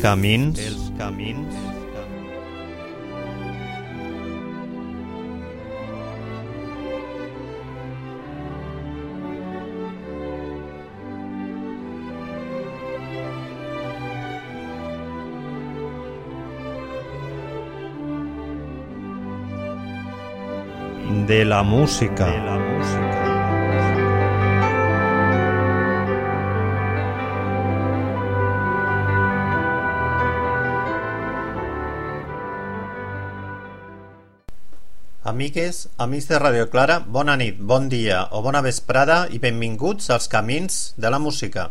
camins. De la música. Amigues, amics de Radio Clara, bona nit, bon dia o bona vesprada i benvinguts als Camins de la Música.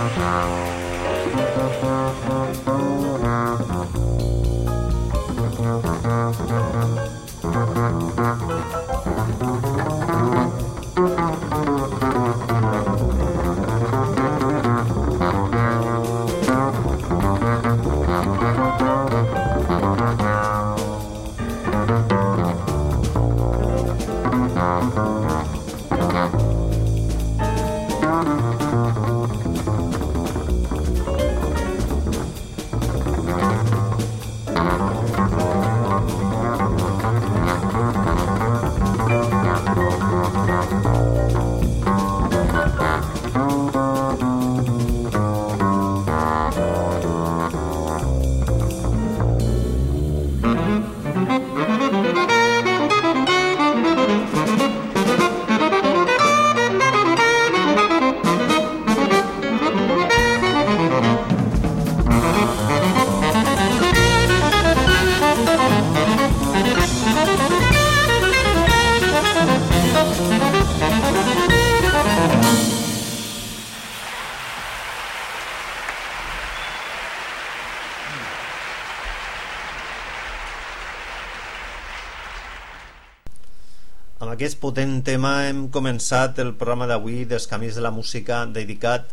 Amb aquest potent tema hem començat el programa d'avui dels Camins de la Música, dedicat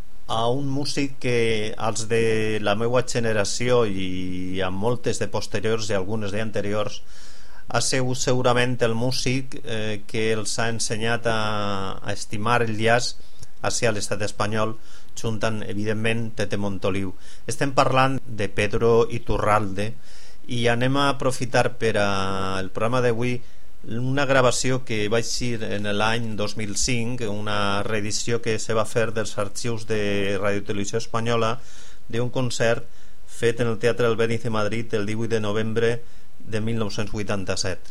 a un músic que als de la meva generació i a moltes de posteriors i algunes d'anteriors ha sigut segurament el músic que els ha ensenyat a estimar el jazz hacia l'estat espanyol, juntant evidentment Tete Montoliu. Estem parlant de Pedro Iturralde i anem a aprofitar per al programa d'avui una gravació que va eixir en l'any 2005, una reedició que se va fer dels arxius de Radio Televisió Espanyola d'un concert fet en el Teatre Albéniz de Madrid el 18 de novembre de 1987.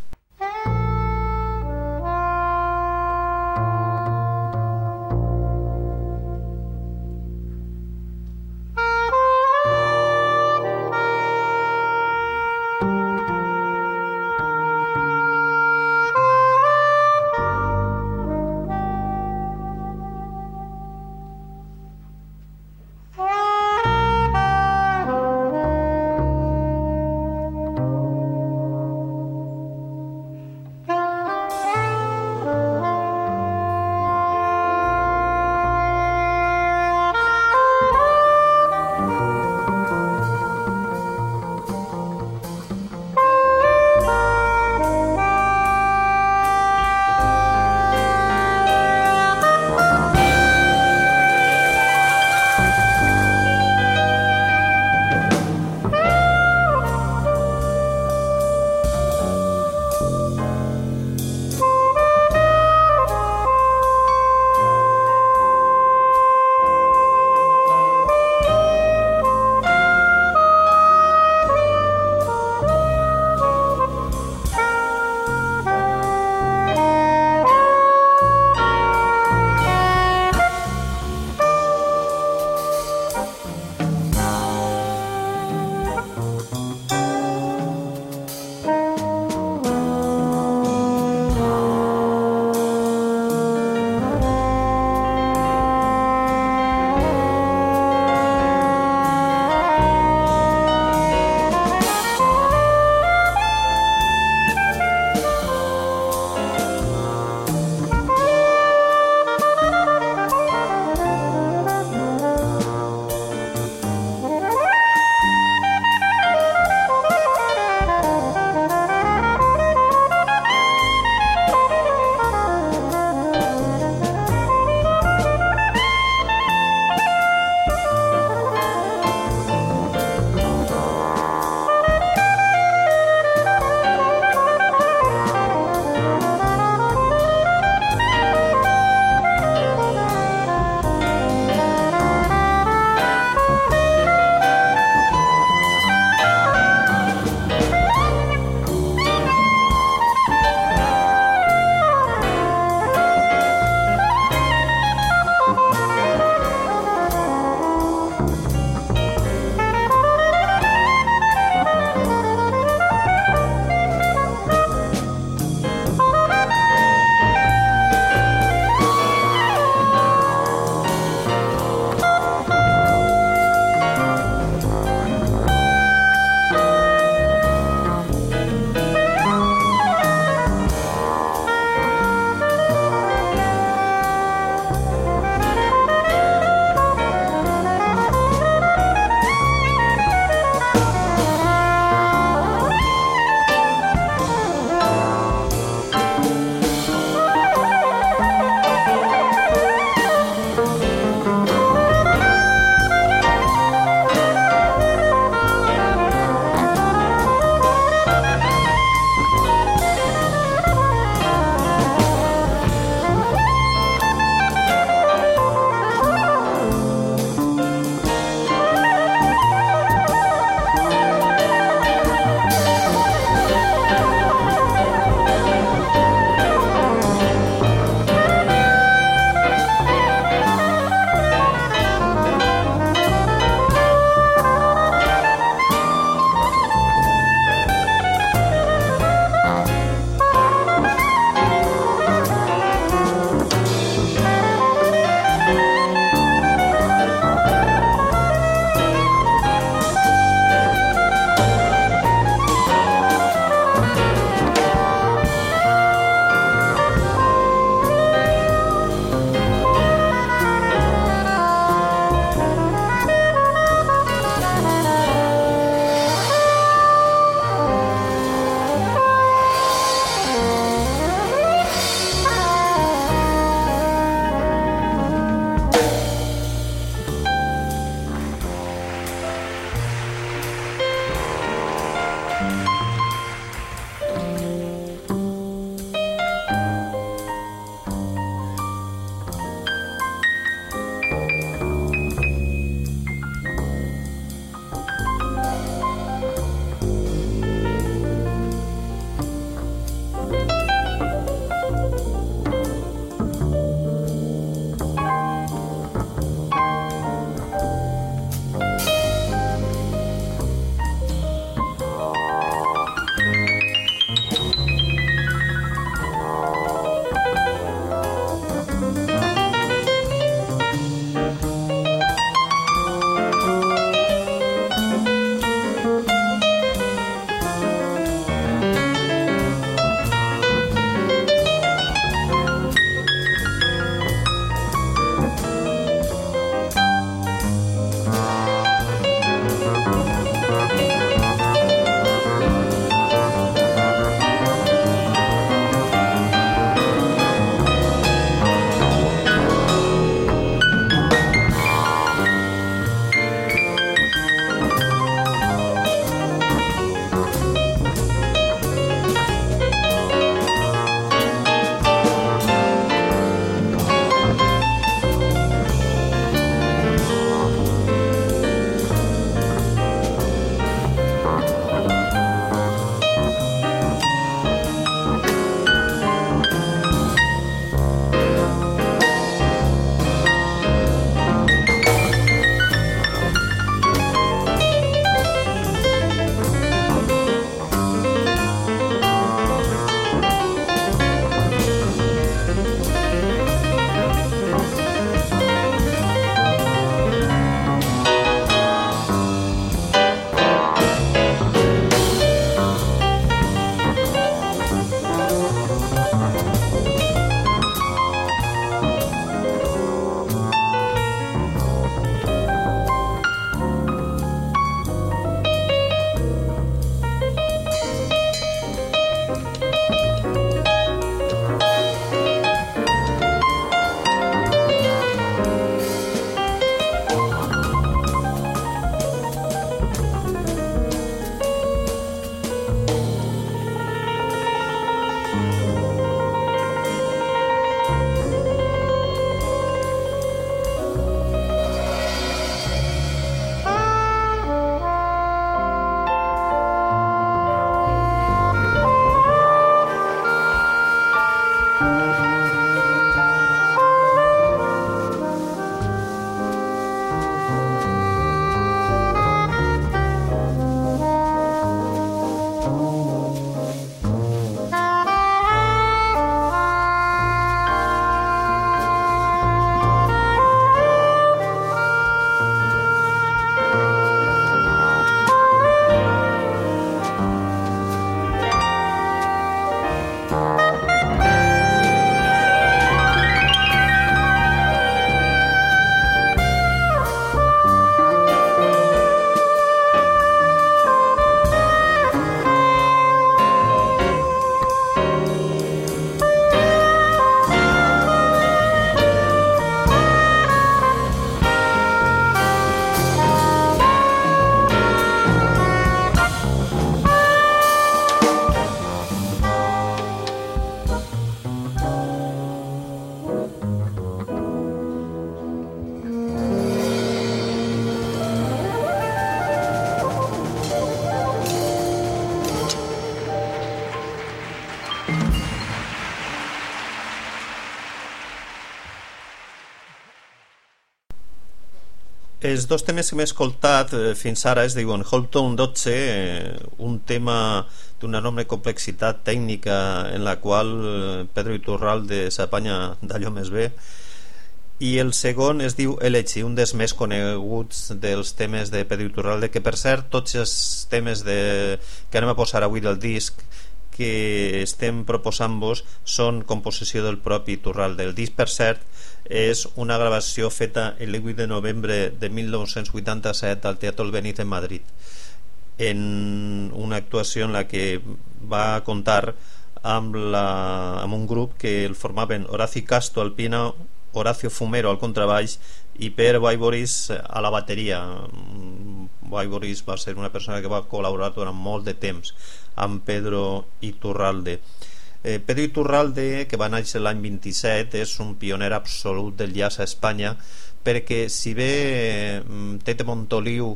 Els dos temes que m'he escoltat fins ara es diuen Holton 12, un tema d'una enorme complexitat tècnica en la qual Pedro Iturralde s'apanya d'allò més bé, i el segon es diu Elegy, un dels més coneguts dels temes de Pedro Iturralde, que per cert tots els temes que anem a posar avui del disc que estem proposant-vos són composició del propi Iturralde. El disc, per cert, és una gravació feta el 18 de novembre de 1987 al Teatro El Benit en Madrid, en una actuació en la que va comptar amb un grup que el formaven Horaci Casto al piano, Horacio Fumero al contrabaix i Per Vaivoris a la bateria. Vaivoris va ser una persona que va col·laborar durant molt de temps amb Pedro Iturralde. Pedro Iturralde, que va néixer l'any 27, és un pioner absolut del jazz a Espanya, perquè si bé Tete Montoliu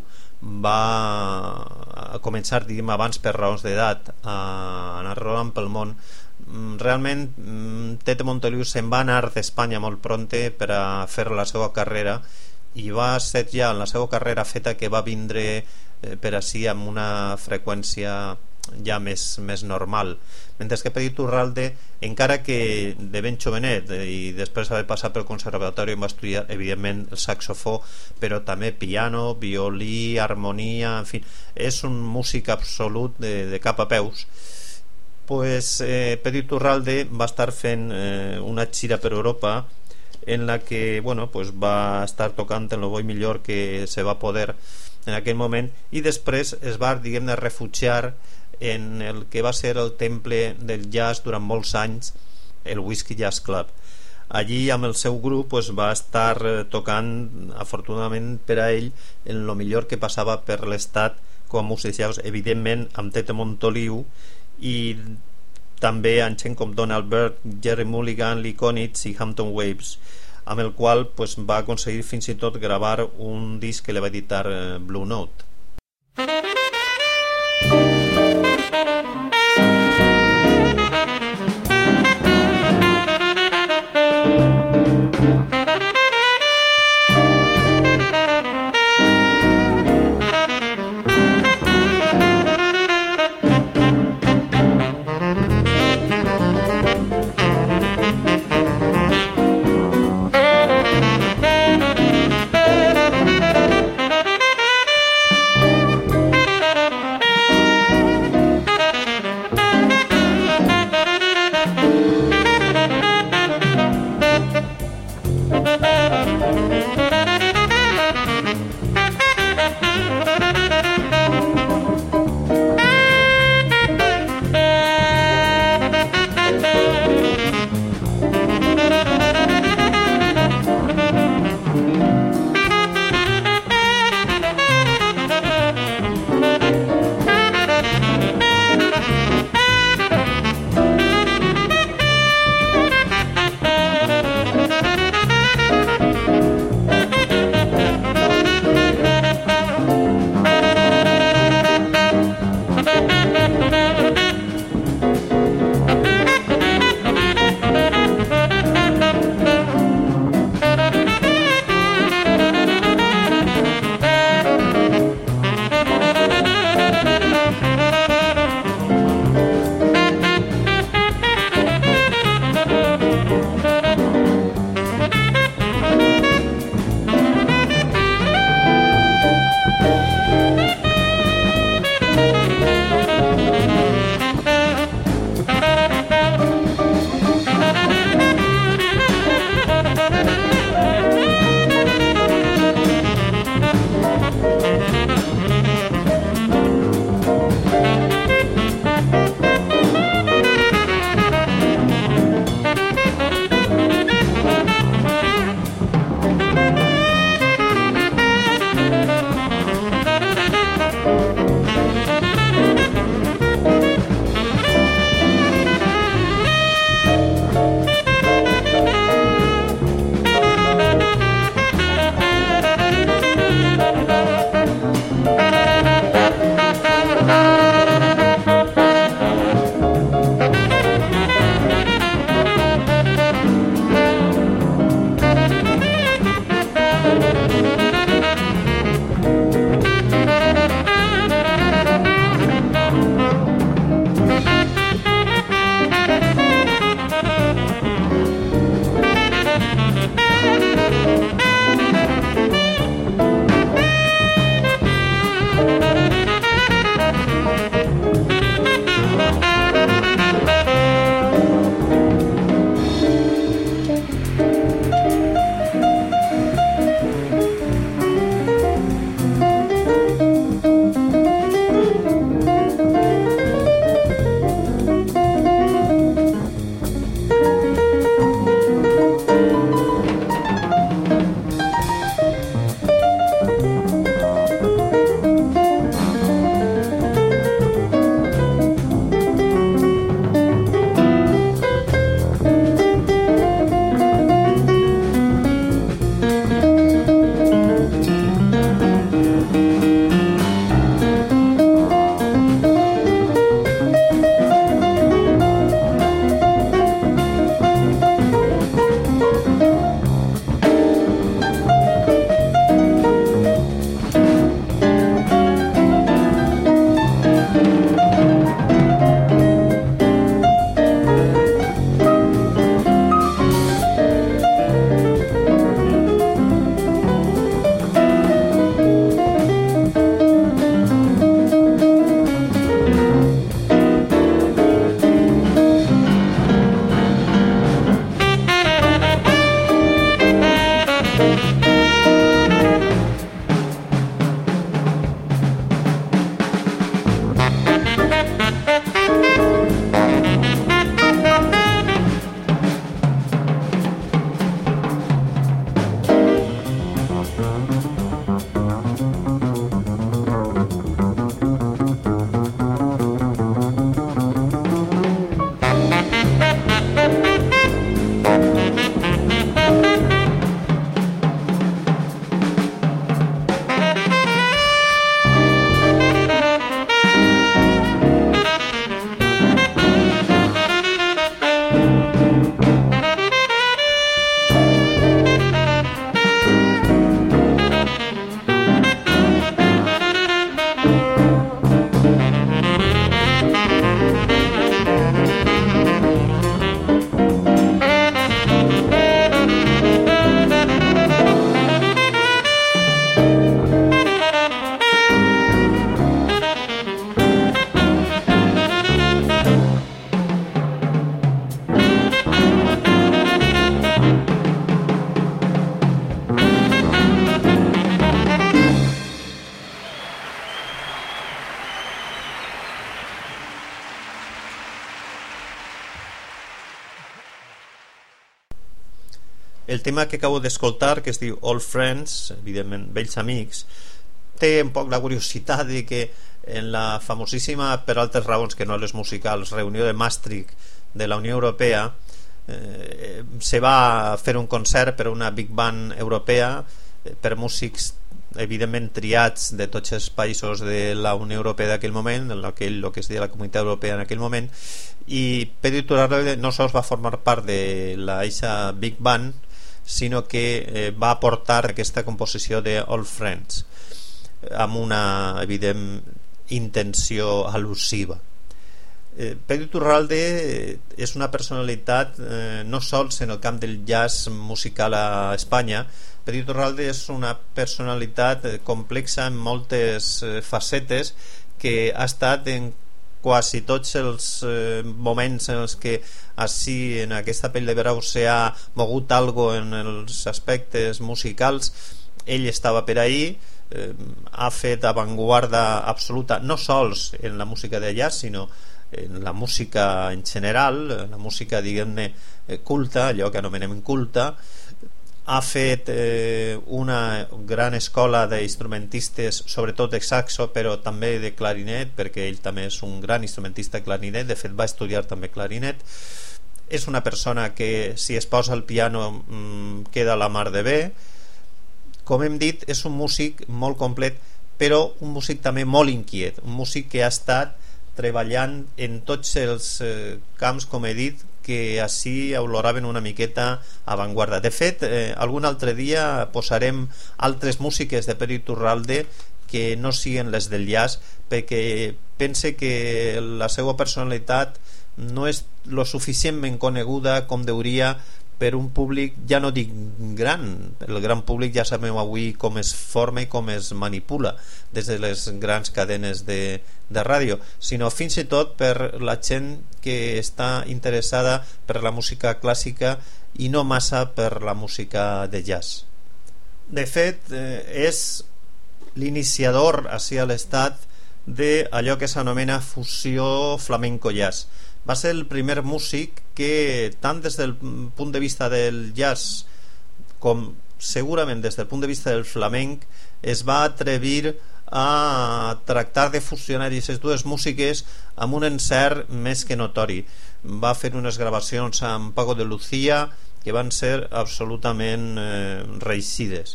va començar, diguem, abans per raons d'edat a anar rodant pel món, realment Tete Montoliu se'n va anar d'Espanya molt prompte per a fer la seva carrera, i va ser ja en la seva carrera feta que va vindre per ací amb una freqüència ja més normal, mentre que Pedro Iturralde, encara que de ben jovenet i després haver passat pel conservatori, va estudiar evidentment el saxofó, però també piano, violí, harmonia, en fi, és un músic absolut de cap a peus. Pues Pedro Iturralde va estar fent una gira per Europa en la que pues va estar tocant en lo bo i millor que se va poder en aquell moment, i després es va, diguem-ne, refugiar en el que va ser el temple del jazz durant molts anys, el Whiskey Jazz Club. Allí amb el seu grup va estar tocant, afortunadament per a ell, en lo millor que passava per l'estat com a músics, evidentment amb Tete Montoliu, i també amb gent com Donald Byrd, Jerry Mulligan, Lee Konitz i Hampton Waves, amb el qual va aconseguir fins i tot gravar un disc que li va editar Blue Note. El tema que acabo d'escoltar, que es diu Old Friends, evidentment, vells amics, té un poc la curiositat de que en la famosíssima, per altres raons que no les musicals, reunió de Maastricht de la Unió Europea, se va fer un concert per una big band europea per músics evidentment triats de tots els països de la Unió Europea d'aquell moment, el que es deia la Comunitat Europea en aquell moment, i Pere Iturralde no sols va formar part de la eixa big band, sinó que va aportar aquesta composició de Old Friends amb una evident intenció al·lusiva. Pere Iturralde és una personalitat no sols en el camp del jazz musical a Espanya. Pere Iturralde és una personalitat complexa en moltes facetes, que ha estat en quasi tots els moments en els que així en aquesta pell de brau s'ha mogut algo en els aspectes musicals, ell estava per ahí. Ha fet avantguarda absoluta no sols en la música de jazz, sinó en la música en general, la música, diguem-ne, culta, allò que anomenem culta. Ha fet una gran escola d'instrumentistes, sobretot de saxo, però també de clarinet, perquè ell també és un gran instrumentista de clarinet. De fet, va estudiar també clarinet. És una persona que, si es posa al piano, queda la mar de bé. Com hem dit, és un músic molt complet, però un músic també molt inquiet, un músic que ha estat treballant en tots els camps, com he dit, que així oloraven una miqueta avantguarda. De fet, algun altre dia posarem altres músiques de Pere Iturralde que no siguin les del jazz, perquè pense que la seva personalitat no és lo suficientment coneguda com deuria per un públic, ja no dic gran, el gran públic ja sabem avui com es forma i com es manipula des de les grans cadenes de ràdio, sinó fins i tot per la gent que està interessada per la música clàssica i no massa per la música de jazz. De fet, és l'iniciador així a l'estat d'allò que s'anomena fusió flamenco-jazz. Va ser el primer músic que, tant des del punt de vista del jazz com segurament des del punt de vista del flamenc, es va atrevir a tractar de fusionar aquestes dues músiques amb un encert més que notori. Va fer unes gravacions amb Paco de Lucía que van ser absolutament reeixides.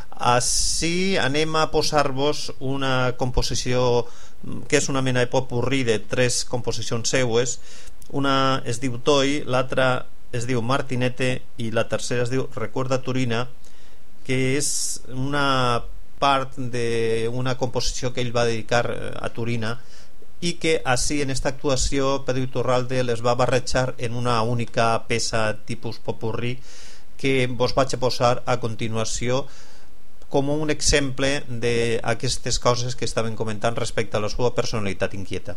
Així anem a posar-vos una composició que és una mena de popurrí de 3 composicions seues. Una es diu Toi, l'altra es diu Martinete i la tercera es diu Recuerda Turina, que és una part d'una composició que ell va dedicar a Turina i que així en esta actuació Pere Iturralde les va barrejar en una única peça tipus popurrí que vos vaig a posar a continuació com un exemple d'aquestes coses que estaven comentant respecte a la seva personalitat inquieta.